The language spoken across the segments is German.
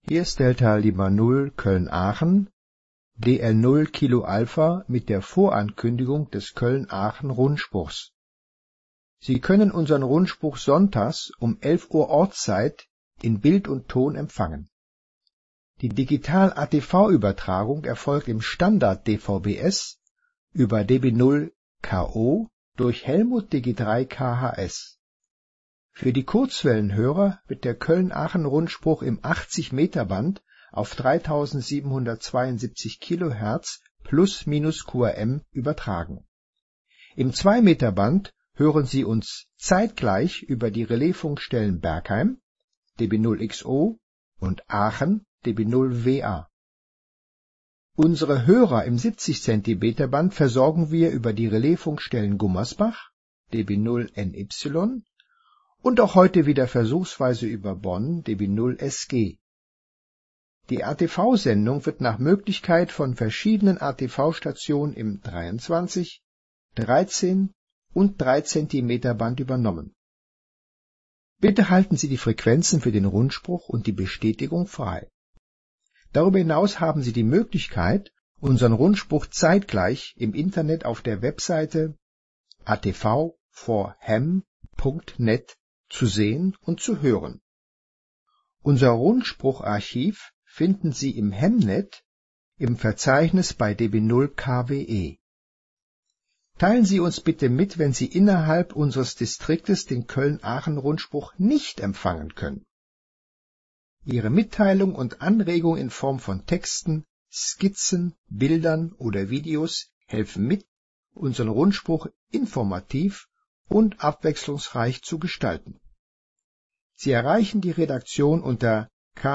Hier ist Delta Lima 0 Köln-Aachen, DL0 Kilo Alpha mit der Vorankündigung des Köln-Aachen-Rundspruchs. Sie können unseren Rundspruch sonntags um 11 Uhr Ortszeit in Bild und Ton empfangen. Die Digital-ATV-Übertragung erfolgt im Standard-DVB-S über DB0 KO durch Helmut Digi3 KHS. Für die Kurzwellenhörer wird der Köln-Aachen-Rundspruch im 80-Meter-Band auf 3772 kHz plus/minus QRM übertragen. Im 2-Meter-Band hören Sie uns zeitgleich über die Relaisfunkstellen Bergheim dB0XO und Aachen dB0WA. Unsere Hörer im 70-Zentimeter-Band versorgen wir über die Relaisfunkstellen Gummersbach dB0NY und auch heute wieder versuchsweise über Bonn dB0SG. Die ATV-Sendung wird nach Möglichkeit von verschiedenen ATV-Stationen im 23, 13 und 3 Zentimeter Band übernommen. Bitte halten Sie die Frequenzen für den Rundspruch und die Bestätigung frei. Darüber hinaus haben Sie die Möglichkeit, unseren Rundspruch zeitgleich im Internet auf der Webseite atv4ham.net zu sehen und zu hören. Unser Rundsprucharchiv finden Sie im Hemnet im Verzeichnis bei dB0 KWE. Teilen Sie uns bitte mit, wenn Sie innerhalb unseres Distriktes den Köln-Aachen-Rundspruch nicht empfangen können. Ihre Mitteilung und Anregung in Form von Texten, Skizzen, Bildern oder Videos helfen mit, unseren Rundspruch informativ und abwechslungsreich zu gestalten. Sie erreichen die Redaktion unter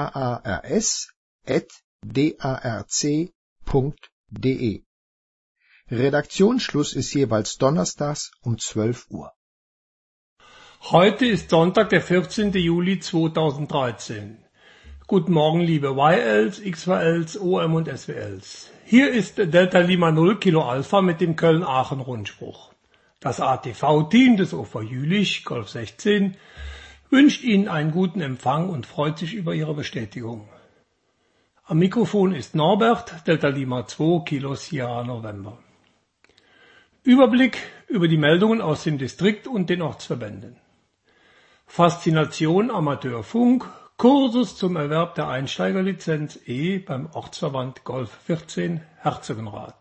kars@darc.de. Redaktionsschluss ist jeweils donnerstags um 12 Uhr. Heute ist Sonntag, der 14. Juli 2013. Guten Morgen, liebe YLs, XYLs, OM und SWLs. Hier ist Delta Lima 0 Kilo Alpha mit dem Köln-Aachen-Rundspruch. Das ATV-Team des OV Jülich, Golf 16, wünscht Ihnen einen guten Empfang und freut sich über Ihre Bestätigung. Am Mikrofon ist Norbert, Delta Lima 2 Kilo Sierra November. Überblick über die Meldungen aus dem Distrikt und den Ortsverbänden. Faszination Amateurfunk, Kursus zum Erwerb der Einsteigerlizenz E beim Ortsverband Golf 14 Herzogenrath.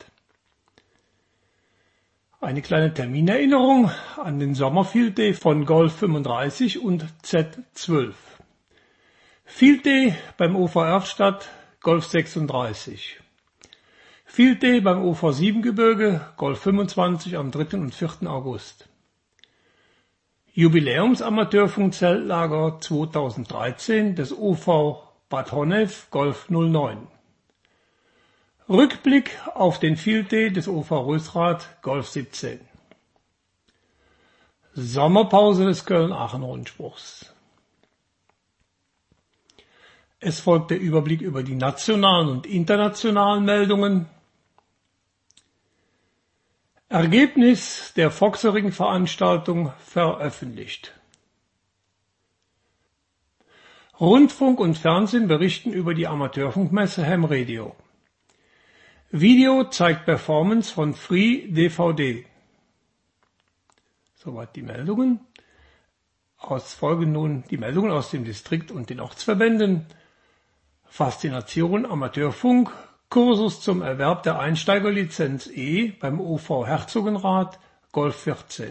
Eine kleine Terminerinnerung an den Sommerfield Day von Golf 35 und Z12. Field Day beim OV Erftstadt Golf 36. Field Day beim OV Siebengebirge Golf 25 am 3. und 4. August. Jubiläums-Amateurfunk-Zeltlager 2013 des OV Bad Honnef Golf 09. Rückblick auf den Field Day des OV Rösrath Golf 17. Sommerpause des Köln-Aachen-Rundspruchs. Es folgt der Überblick über die nationalen und internationalen Meldungen. Ergebnis der Foxering-Veranstaltung veröffentlicht. Rundfunk und Fernsehen berichten über die Amateurfunkmesse Ham Radio. Video zeigt Performance von Free DVD. Soweit die Meldungen. Folgen nun die Meldungen aus dem Distrikt und den Ortsverbänden. Faszination Amateurfunk, Kursus zum Erwerb der Einsteigerlizenz E beim OV Herzogenrath Golf 14.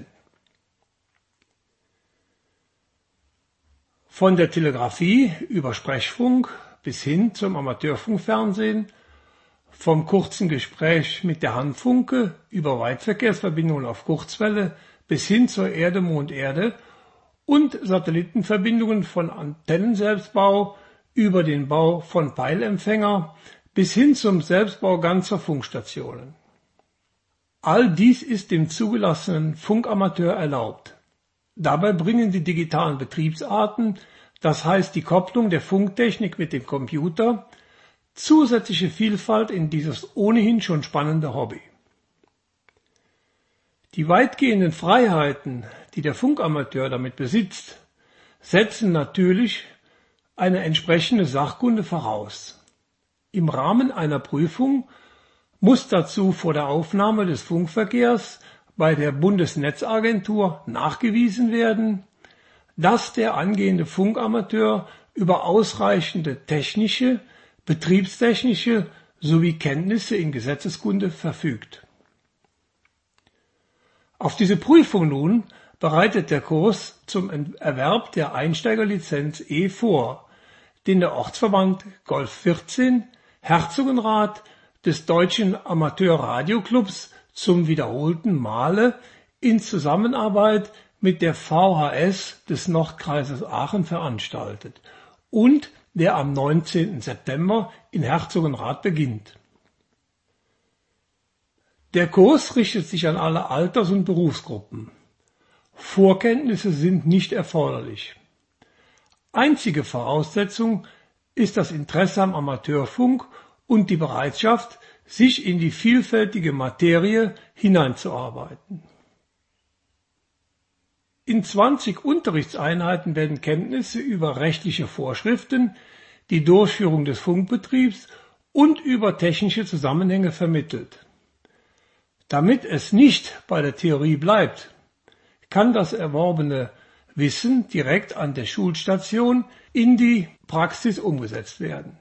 Von der Telegrafie über Sprechfunk bis hin zum Amateurfunkfernsehen, vom kurzen Gespräch mit der Handfunke über Weitverkehrsverbindungen auf Kurzwelle bis hin zur Erde-Mond-Erde und Satellitenverbindungen von Antennenselbstbau über den Bau von Peilempfänger bis hin zum Selbstbau ganzer Funkstationen. All dies ist dem zugelassenen Funkamateur erlaubt. Dabei bringen die digitalen Betriebsarten, das heißt die Kopplung der Funktechnik mit dem Computer, zusätzliche Vielfalt in dieses ohnehin schon spannende Hobby. Die weitgehenden Freiheiten, die der Funkamateur damit besitzt, setzen natürlich eine entsprechende Sachkunde voraus. Im Rahmen einer Prüfung muss dazu vor der Aufnahme des Funkverkehrs bei der Bundesnetzagentur nachgewiesen werden, dass der angehende Funkamateur über ausreichende technische, betriebstechnische sowie Kenntnisse in Gesetzeskunde verfügt. Auf diese Prüfung nun bereitet der Kurs zum Erwerb der Einsteigerlizenz E vor, den der Ortsverband Golf 14 Herzogenrath des Deutschen Amateurradioclubs zum wiederholten Male in Zusammenarbeit mit der VHS des Nordkreises Aachen veranstaltet und der am 19. September in Herzogenrath beginnt. Der Kurs richtet sich an alle Alters- und Berufsgruppen. Vorkenntnisse sind nicht erforderlich. Einzige Voraussetzung ist das Interesse am Amateurfunk und die Bereitschaft, sich in die vielfältige Materie hineinzuarbeiten. In 20 Unterrichtseinheiten werden Kenntnisse über rechtliche Vorschriften, die Durchführung des Funkbetriebs und über technische Zusammenhänge vermittelt. Damit es nicht bei der Theorie bleibt, kann das erworbene Wissen direkt an der Schulstation in die Praxis umgesetzt werden.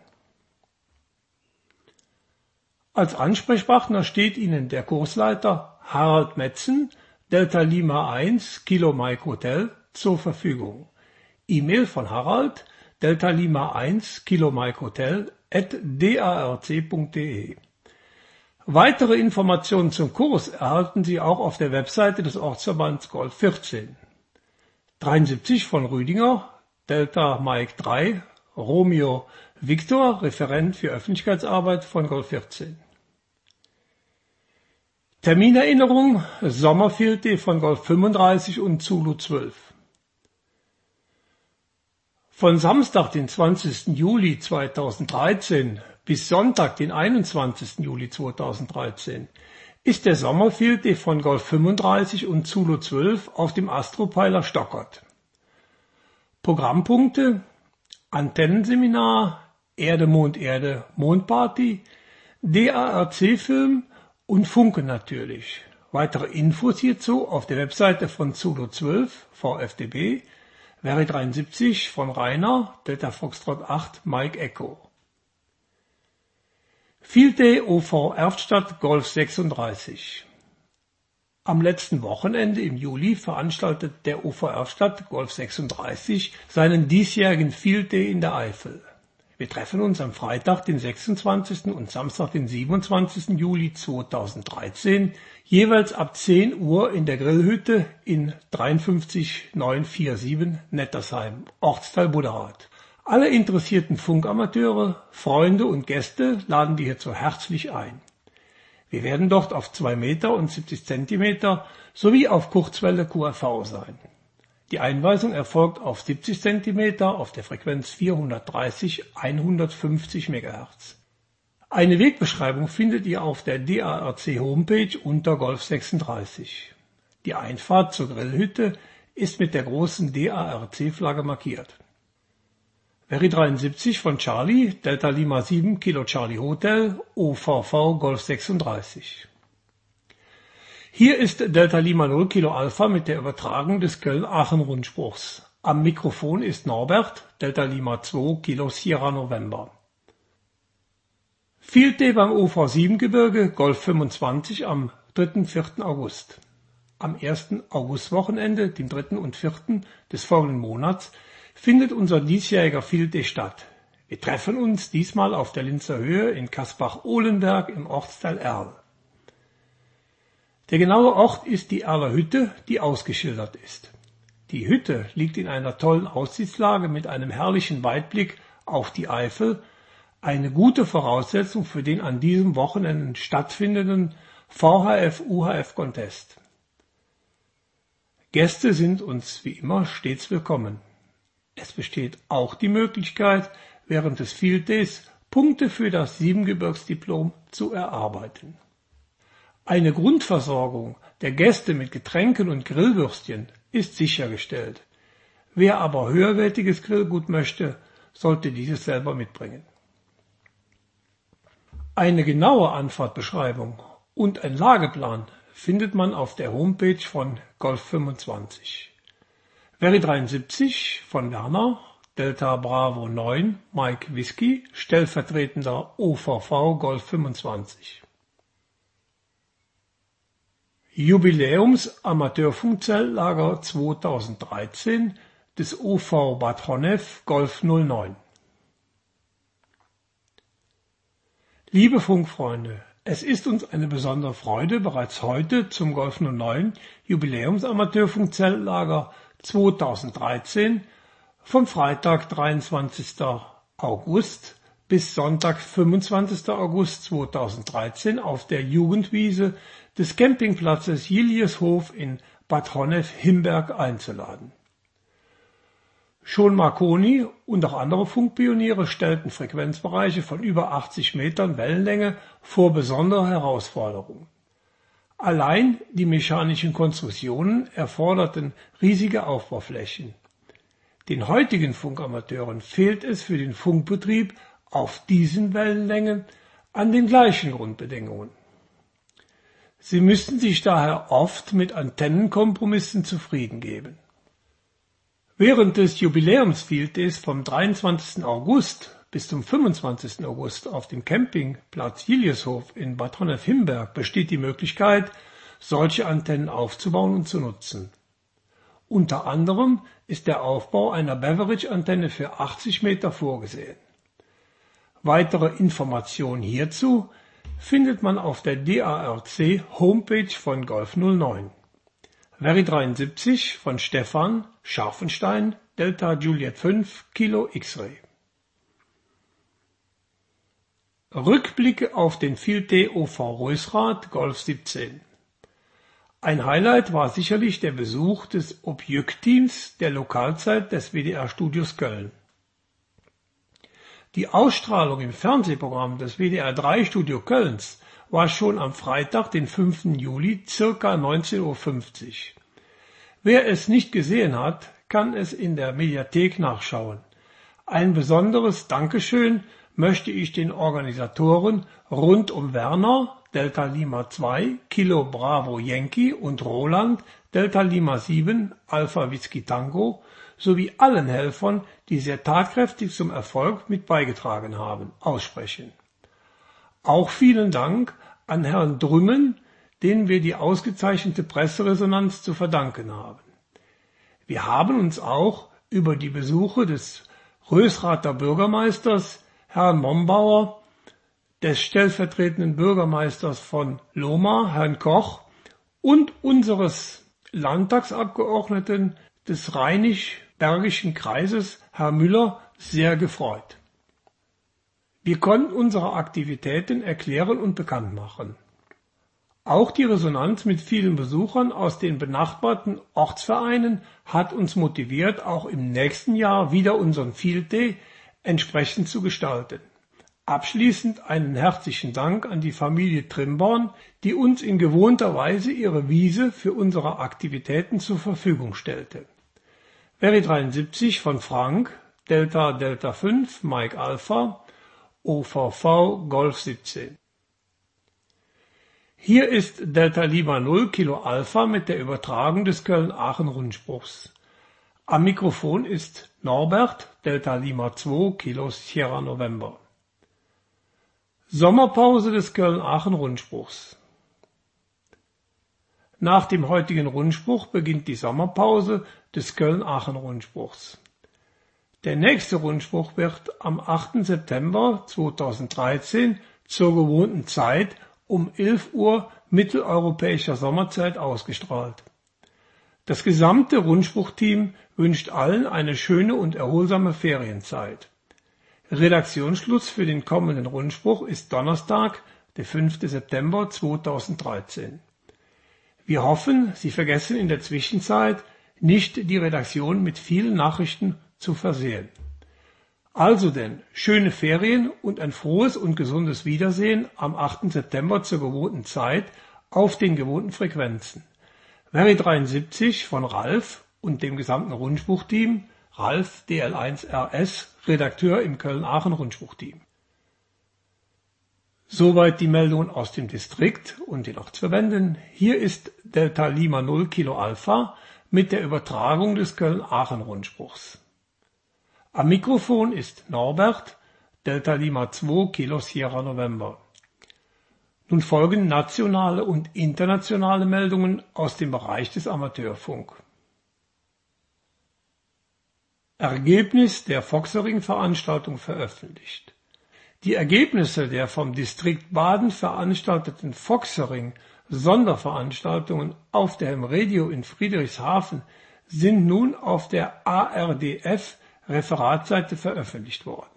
Als Ansprechpartner steht Ihnen der Kursleiter Harald Metzen, Delta Lima 1, Kilo Mike Hotel, zur Verfügung. E-Mail von Harald, Delta Lima 1, Kilo Mike Hotel, @darc.de. Weitere Informationen zum Kurs erhalten Sie auch auf der Webseite des Ortsverbands Golf 14. 73 von Rüdinger, Delta Mike 3, Romeo Victor, Referent für Öffentlichkeitsarbeit von Golf 14. Terminerinnerung, Sommerfield Day von Golf 35 und Zulu 12. Von Samstag, den 20. Juli 2013 bis Sonntag, den 21. Juli 2013 ist der Sommerfield Day von Golf 35 und Zulu 12 auf dem Astropeiler Stockert. Programmpunkte: Antennenseminar, Erde, Mondparty, DARC-Film und Funke natürlich. Weitere Infos hierzu auf der Webseite von Zulu 12, VfDB, Veri 73 von Rainer, Delta Foxtrot 8, Mike Echo. Field Day OV Erftstadt Golf 36. Am letzten Wochenende im Juli veranstaltet der OV Erftstadt Golf 36 seinen diesjährigen Field Day in der Eifel. Wir treffen uns am Freitag, den 26. und Samstag, den 27. Juli 2013, jeweils ab 10 Uhr in der Grillhütte in 53947 Nettersheim, Ortsteil Buderath. Alle interessierten Funkamateure, Freunde und Gäste laden wir hierzu herzlich ein. Wir werden dort auf 2 Meter und 70 Zentimeter sowie auf Kurzwelle QRV sein. Die Einweisung erfolgt auf 70 cm auf der Frequenz 430/150 MHz. Eine Wegbeschreibung findet ihr auf der DARC Homepage unter Golf 36. Die Einfahrt zur Grillhütte ist mit der großen DARC-Flagge markiert. Veri 73 von Charlie, Delta Lima 7, Kilo Charlie Hotel, OVV Golf 36. Hier ist Delta Lima 0 Kilo Alpha mit der Übertragung des Köln-Aachen-Rundspruchs. Am Mikrofon ist Norbert, Delta Lima 2 Kilo Sierra November. Field Day beim OV7-Gebirge, Golf 25 am 3. und 4. August. Am 1. Augustwochenende, dem 3. und 4. des folgenden Monats, findet unser diesjähriger Field Day statt. Wir treffen uns diesmal auf der Linzer Höhe in Kaspach-Ohlenberg im Ortsteil Erl. Der genaue Ort ist die Erler Hütte, die ausgeschildert ist. Die Hütte liegt in einer tollen Aussichtslage mit einem herrlichen Weitblick auf die Eifel, eine gute Voraussetzung für den an diesem Wochenende stattfindenden VHF-UHF-Contest. Gäste sind uns wie immer stets willkommen. Es besteht auch die Möglichkeit, während des Field Days Punkte für das Siebengebirgsdiplom zu erarbeiten. Eine Grundversorgung der Gäste mit Getränken und Grillwürstchen ist sichergestellt. Wer aber höherwertiges Grillgut möchte, sollte dieses selber mitbringen. Eine genaue Anfahrtbeschreibung und ein Lageplan findet man auf der Homepage von Golf 25. Very 73 von Werner, Delta Bravo 9, Mike Whisky, stellvertretender OVV Golf 25. Jubiläums Amateurfunkzelllager 2013 des OV Bad Honnef Golf 09. Liebe Funkfreunde, es ist uns eine besondere Freude, bereits heute zum Golf 09 Jubiläums Amateurfunkzelllager 2013 vom Freitag 23. August bis Sonntag 25. August 2013 auf der Jugendwiese des Campingplatzes Jilieshof in Bad Honnef-Himberg einzuladen. Schon Marconi und auch andere Funkpioniere stellten Frequenzbereiche von über 80 Metern Wellenlänge vor besondere Herausforderungen. Allein die mechanischen Konstruktionen erforderten riesige Aufbauflächen. Den heutigen Funkamateuren fehlt es für den Funkbetrieb auf diesen Wellenlängen an den gleichen Grundbedingungen. Sie müssten sich daher oft mit Antennenkompromissen zufrieden geben. Während des Jubiläums-Field-Days vom 23. August bis zum 25. August auf dem Campingplatz Jilieshof in Bad Honnef-Himberg besteht die Möglichkeit, solche Antennen aufzubauen und zu nutzen. Unter anderem ist der Aufbau einer Beverage-Antenne für 80 Meter vorgesehen. Weitere Informationen hierzu findet man auf der DARC Homepage von Golf 09. Very 73 von Stefan Scharfenstein, Delta Juliet 5, Kilo X-Ray. Rückblicke auf den Field Day OV Rösrath Golf 17. Ein Highlight war sicherlich der Besuch des Objekt-Teams der Lokalzeit des WDR-Studios Köln. Die Ausstrahlung im Fernsehprogramm des WDR 3 Studio Kölns war schon am Freitag, den 5. Juli, ca. 19:50 Uhr. Wer es nicht gesehen hat, kann es in der Mediathek nachschauen. Ein besonderes Dankeschön möchte ich den Organisatoren rund um Werner, Delta Lima 2, Kilo Bravo Yankee und Roland, Delta Lima 7, Alpha Whisky Tango, sowie allen Helfern, die sehr tatkräftig zum Erfolg mit beigetragen haben, aussprechen. Auch vielen Dank an Herrn Drümmen, denen wir die ausgezeichnete Presseresonanz zu verdanken haben. Wir haben uns auch über die Besuche des Rösrather Bürgermeisters, Herrn Mombauer, des stellvertretenden Bürgermeisters von Lohmar, Herrn Koch, und unseres Landtagsabgeordneten des Rheinisch-Bergischen Kreises, Herrn Müller, sehr gefreut. Wir konnten unsere Aktivitäten erklären und bekannt machen. Auch die Resonanz mit vielen Besuchern aus den benachbarten Ortsvereinen hat uns motiviert, auch im nächsten Jahr wieder unseren Field Day entsprechend zu gestalten. Abschließend einen herzlichen Dank an die Familie Trimborn, die uns in gewohnter Weise ihre Wiese für unsere Aktivitäten zur Verfügung stellte. Very 73 von Frank, Delta Delta 5, Mike Alpha, OVV Golf 17. Hier ist Delta Lima 0 Kilo Alpha mit der Übertragung des Köln-Aachen-Rundspruchs. Am Mikrofon ist Norbert, Delta Lima 2 Kilo Sierra November. Sommerpause des Köln-Aachen-Rundspruchs. Nach dem heutigen Rundspruch beginnt die Sommerpause des Köln-Aachen-Rundspruchs. Der nächste Rundspruch wird am 8. September 2013 zur gewohnten Zeit um 11 Uhr mitteleuropäischer Sommerzeit ausgestrahlt. Das gesamte Rundspruchteam wünscht allen eine schöne und erholsame Ferienzeit. Redaktionsschluss für den kommenden Rundspruch ist Donnerstag, der 5. September 2013. Wir hoffen, Sie vergessen in der Zwischenzeit nicht, die Redaktion mit vielen Nachrichten zu versehen. Also denn, schöne Ferien und ein frohes und gesundes Wiedersehen am 8. September zur gewohnten Zeit auf den gewohnten Frequenzen. Very 73 von Ralf und dem gesamten Rundspruchteam, Ralf DL1RS, Redakteur im Köln-Aachen-Rundspruchteam. Soweit die Meldungen aus dem Distrikt und den Ortsverbänden. Hier ist Delta Lima 0 Kilo Alpha mit der Übertragung des Köln-Aachen-Rundspruchs. Am Mikrofon ist Norbert, Delta Lima 2 Kilo Sierra November. Nun folgen nationale und internationale Meldungen aus dem Bereich des Amateurfunk. Ergebnis der Foxering-Veranstaltung veröffentlicht. Die Ergebnisse der vom Distrikt Baden veranstalteten Foxering-Sonderveranstaltungen auf der Hem-Radio in Friedrichshafen sind nun auf der ARDF-Referatseite veröffentlicht worden.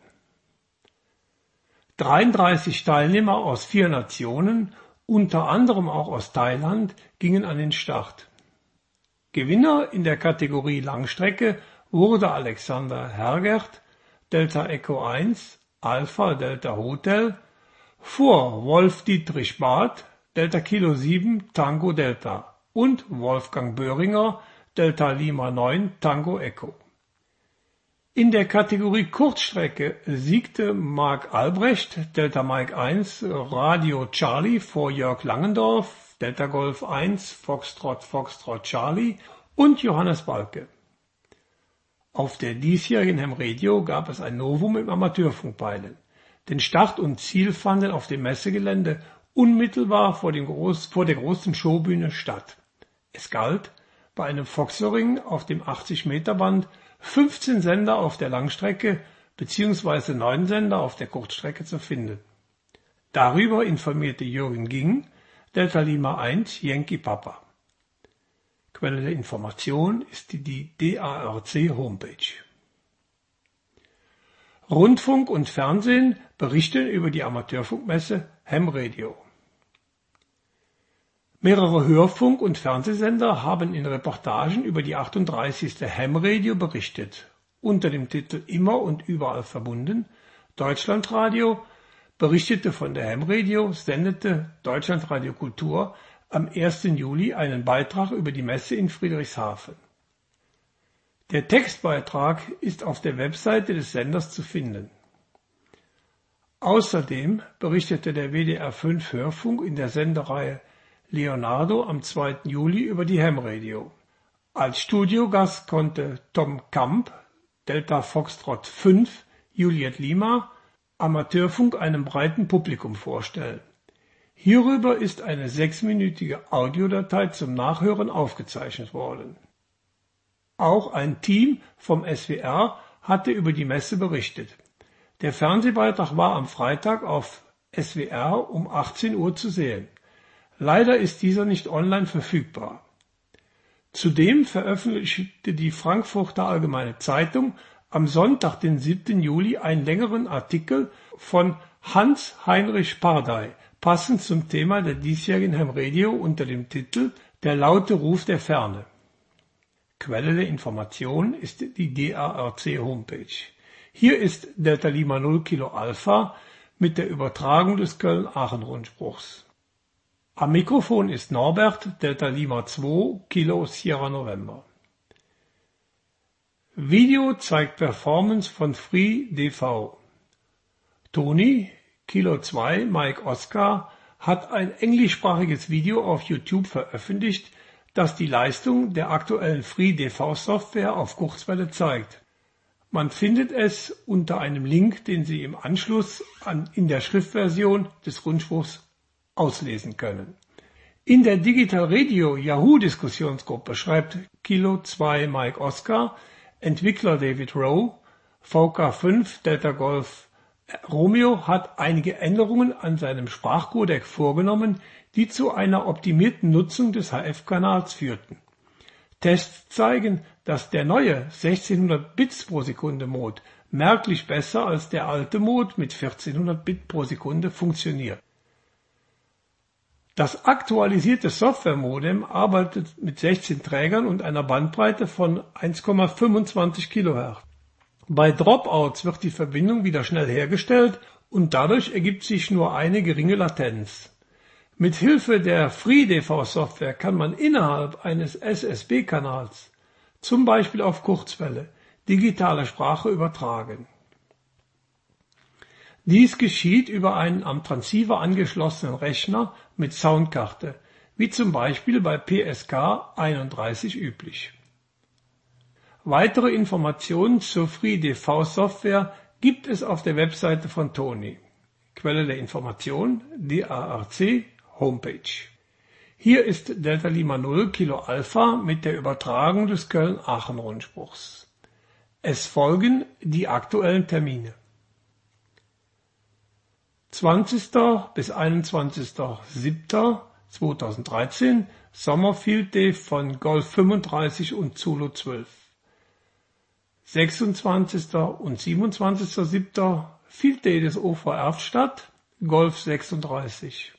33 Teilnehmer aus 4 Nationen, unter anderem auch aus Thailand, gingen an den Start. Gewinner in der Kategorie Langstrecke wurde Alexander Hergert, Delta Echo 1, Alpha Delta Hotel, vor Wolf Dietrich Barth, Delta Kilo 7 Tango Delta und Wolfgang Böhringer, Delta Lima 9 Tango Echo. In der Kategorie Kurzstrecke siegte Marc Albrecht, Delta Mike 1 Radio Charlie vor Jörg Langendorf, Delta Golf 1 Foxtrot Charlie und Johannes Balke. Auf der diesjährigen Hem-Radio gab es ein Novum im Amateurfunkpeilen, denn Start und Ziel fanden auf dem Messegelände unmittelbar vor der großen Showbühne statt. Es galt, bei einem Foxering auf dem 80-Meter-Band 15 Sender auf der Langstrecke bzw. 9 Sender auf der Kurzstrecke zu finden. Darüber informierte Jürgen Ging, Delta Lima 1 Yankee Papa. Quelle der Information ist die DARC Homepage. Rundfunk und Fernsehen berichten über die Amateurfunkmesse Hem-Radio. Mehrere Hörfunk- und Fernsehsender haben in Reportagen über die 38. Hem-Radio berichtet. Unter dem Titel Immer und überall verbunden, Deutschlandradio berichtete von der Hem-Radio, sendete Deutschlandradio Kultur am 1. Juli einen Beitrag über die Messe in Friedrichshafen. Der Textbeitrag ist auf der Webseite des Senders zu finden. Außerdem berichtete der WDR 5 Hörfunk in der Sendereihe Leonardo am 2. Juli über die Hem-Radio. Als Studiogast konnte Tom Kamp, Delta Foxtrot 5, Juliet Lima, Amateurfunk einem breiten Publikum vorstellen. Hierüber ist eine 6-minütige Audiodatei zum Nachhören aufgezeichnet worden. Auch ein Team vom SWR hatte über die Messe berichtet. Der Fernsehbeitrag war am Freitag auf SWR um 18 Uhr zu sehen. Leider ist dieser nicht online verfügbar. Zudem veröffentlichte die Frankfurter Allgemeine Zeitung am Sonntag, den 7. Juli, einen längeren Artikel von Hans-Heinrich Pardey, passend zum Thema der diesjährigen Hem-Radio unter dem Titel Der laute Ruf der Ferne. Quelle der Information ist die DARC Homepage. Hier ist Delta Lima 0 Kilo Alpha mit der Übertragung des Köln-Aachen-Rundspruchs. Am Mikrofon ist Norbert, Delta Lima 2 Kilo Sierra November. Video zeigt Performance von Free DV. Toni, Kilo 2 Mike Oscar, hat ein englischsprachiges Video auf YouTube veröffentlicht, das die Leistung der aktuellen Free DV Software auf Kurzwelle zeigt. Man findet es unter einem Link, den Sie im Anschluss in der Schriftversion des Rundspruchs auslesen können. In der Digital Radio Yahoo Diskussionsgruppe schreibt Kilo 2 Mike Oscar, Entwickler David Rowe, VK5 Delta Golf Romeo hat einige Änderungen an seinem Sprachcodec vorgenommen, die zu einer optimierten Nutzung des HF-Kanals führten. Tests zeigen, dass der neue 1600 Bits pro Sekunde Mode merklich besser als der alte Mode mit 1400 Bit pro Sekunde funktioniert. Das aktualisierte Software-Modem arbeitet mit 16 Trägern und einer Bandbreite von 1,25 kHz. Bei Dropouts wird die Verbindung wieder schnell hergestellt und dadurch ergibt sich nur eine geringe Latenz. Mit Hilfe der FreeDV-Software kann man innerhalb eines SSB-Kanals, zum Beispiel auf Kurzwelle, digitale Sprache übertragen. Dies geschieht über einen am Transceiver angeschlossenen Rechner mit Soundkarte, wie zum Beispiel bei PSK 31 üblich. Weitere Informationen zur FreeDV-Software gibt es auf der Webseite von Tony. Quelle der Information DARC Homepage. Hier ist Delta Lima 0 Kilo Alpha mit der Übertragung des Köln-Aachen-Rundspruchs. Es folgen die aktuellen Termine. 20. bis 21.07.2013 Sommerfield Day von Golf 35 und Zulu 12. 26. und 27.07. Field Day des OV Erftstadt, Golf 36.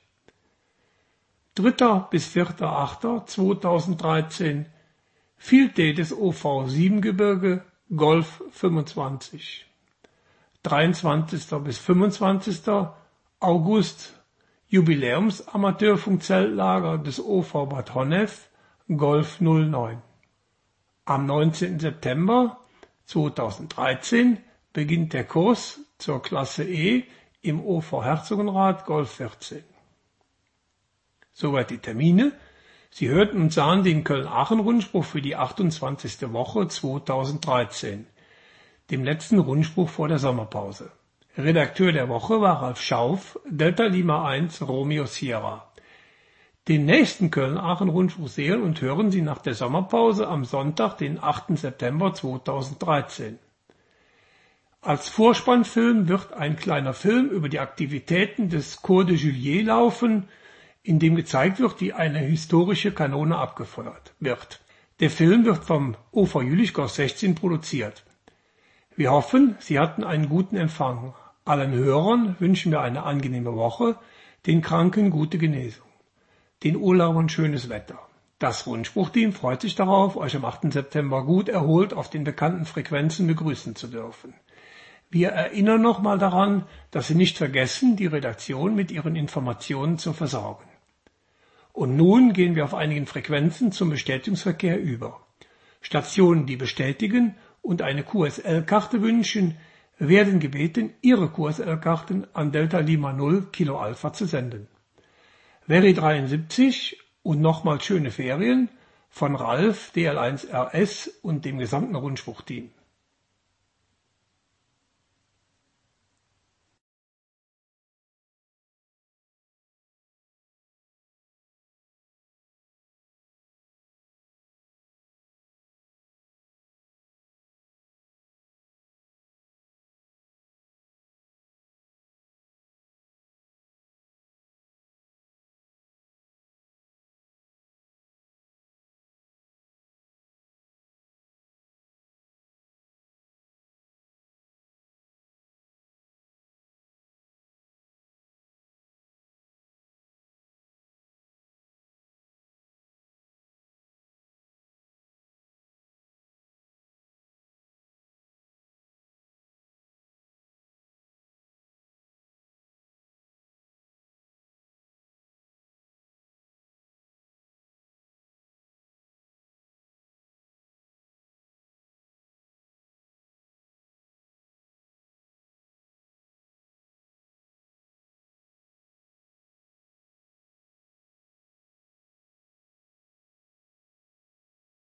3. bis 4.08.2013 Field Day des OV Siebengebirge, Golf 25. 23. bis 25. August Jubiläums-Amateurfunkzeltlager des OV Bad Honnef, Golf 09. Am 19. September 2013 beginnt der Kurs zur Klasse E im OV Herzogenrath, Golf 14. Soweit die Termine. Sie hörten und sahen den Köln-Aachen-Rundspruch für die 28. Woche 2013, dem letzten Rundspruch vor der Sommerpause. Redakteur der Woche war Ralf Schauf, Delta Lima 1 Romeo Sierra. Den nächsten Köln-Aachen-Rundspruch sehen und hören Sie nach der Sommerpause am Sonntag, den 8. September 2013. Als Vorspannfilm wird ein kleiner Film über die Aktivitäten des Cours de Juillet laufen, in dem gezeigt wird, wie eine historische Kanone abgefeuert wird. Der Film wird vom OV Jülichgau 16 produziert. Wir hoffen, Sie hatten einen guten Empfang. Allen Hörern wünschen wir eine angenehme Woche, den Kranken gute Genesung, den Urlaubern schönes Wetter. Das Rundspruchteam freut sich darauf, euch am 8. September gut erholt auf den bekannten Frequenzen begrüßen zu dürfen. Wir erinnern nochmal daran, dass Sie nicht vergessen, die Redaktion mit Ihren Informationen zu versorgen. Und nun gehen wir auf einigen Frequenzen zum Bestätigungsverkehr über. Stationen, die bestätigen und eine QSL-Karte wünschen, werden gebeten, ihre QSL-Karten an Delta Lima 0 Kilo Alpha zu senden. Veri 73 und nochmals schöne Ferien von Ralf, DL1 RS und dem gesamten Rundspruchteam.